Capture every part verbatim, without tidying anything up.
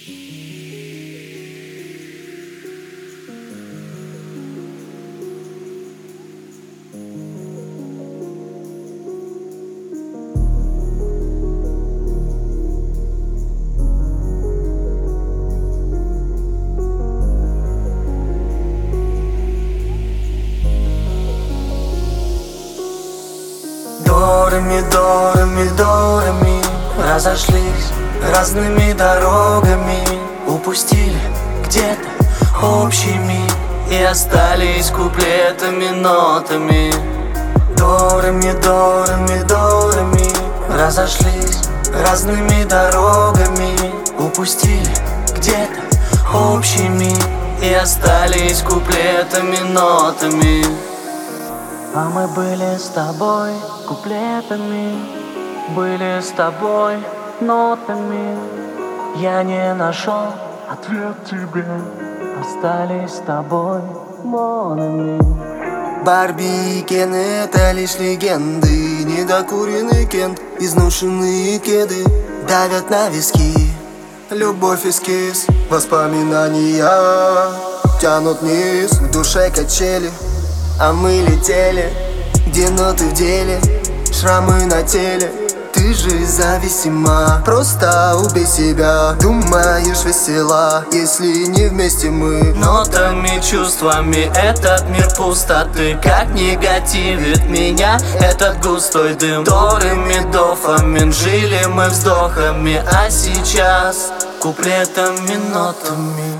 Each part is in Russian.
Дорами, дорами, дорами разошлись разными дорогами, упустили где-то общий мир и остались куплетами, нотами. Дорами, дорами, дорами разошлись разными дорогами, упустили где-то общий мир и остались куплетами, нотами. А мы были с тобой куплетами, были с тобой нотами. Я не нашел ответ тебе, остались с тобой монами. Барби и Кен — это лишь легенды, недокуренный Кент, изношенные кеды давят на виски. Любовь, эскиз, воспоминания тянут вниз, в душе качели. А мы летели, где ноты в деле, шрамы на теле. Ты же зависима, просто убей себя. Думаешь весела, если не вместе мы. Нотами, чувствами этот мир пустоты, как негативит меня этот густой дым. Дорами, дофамин, жили мы вздохами, а сейчас куплетами, нотами.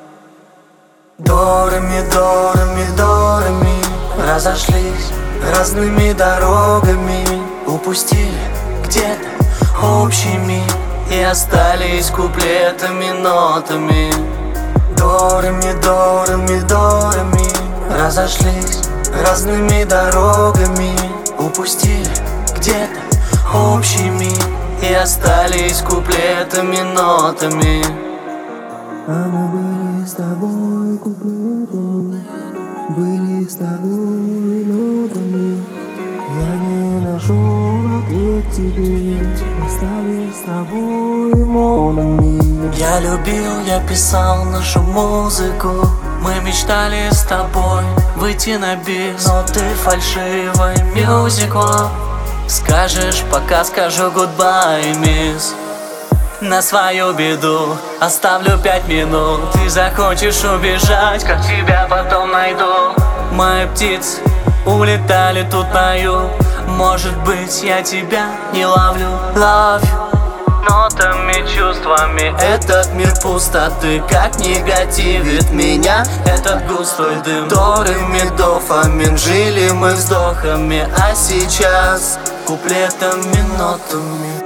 Дорами, дорами, дорами разошлись разными дорогами, упустили где-то общий мир и остались куплетами, нотами. Дорами, дорами, дорами разошлись разными дорогами, упустили где-то общий мир и остались куплетами, нотами. А мы были с тобой куплетами, были с тобой нотами. Я не нашел ответ тебе, остались с тобой монами. Я любил, я писал нашу музыку, мы мечтали с тобой выйти на бис. Но ты фальшивый мюзикл, скажешь, пока скажу goodbye, мисс. На свою беду оставлю пять минут. Ты захочешь убежать, как тебя потом найду. Мои птицы улетали тут на юг. Может быть, я тебя не ловлю. Love you. Нотами, чувствами этот мир пустоты, как негативит меня этот густой дым. Дорами, дофамин, жили мы вздохами, а сейчас куплетами, нотами.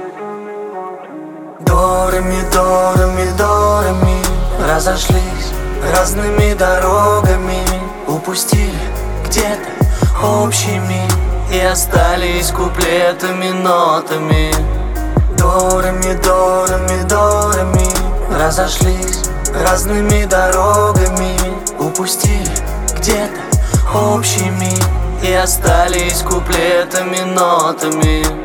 Дорами, дорами, дорами разошлись разными дорогами, упустили где-то общий мир и остались куплетами, нотами. Дорами, дорами, дорами разошлись разными дорогами, упустили где-то общий мир и остались куплетами, нотами.